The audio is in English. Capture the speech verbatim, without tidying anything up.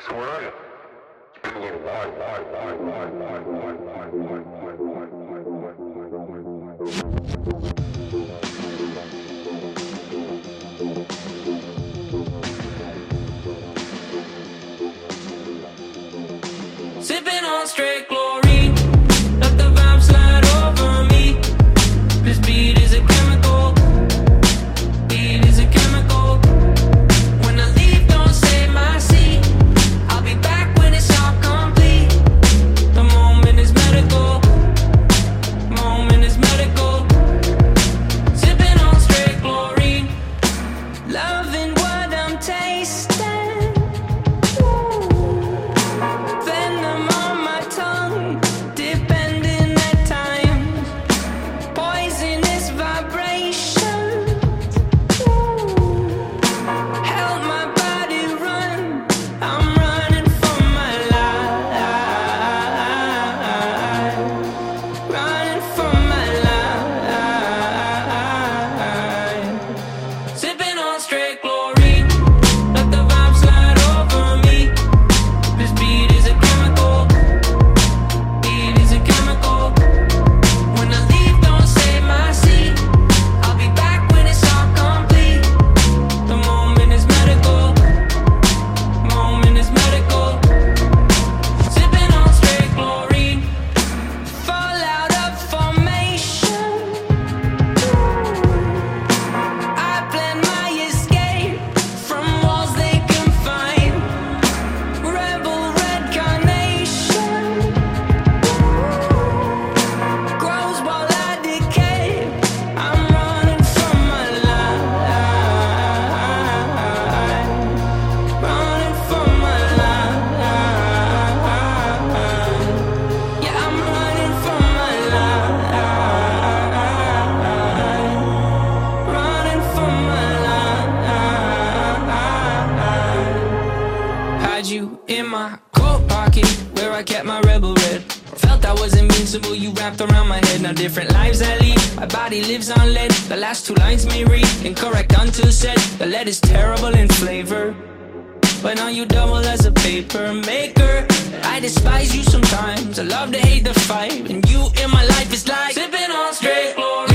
Sipping on straight chlorine, let the vibe slide over me. This beat is a chemical, beat is a chemical. When I leave, don't save my seat. I'll be back when it's all complete. The moment is medical, moment is medical. Sipping on straight chlorine, loving what I'm tasting. You in my coat pocket where I kept my rebel red. Felt I was invincible, you wrapped around my head. Now different lives I lead, my body lives on lead. The last two lines may read incorrect until said. The lead is terrible in flavor, but now you double as a paper maker. I despise you sometimes, I love to hate the fight, and you in my life is like sipping on straight chlorine.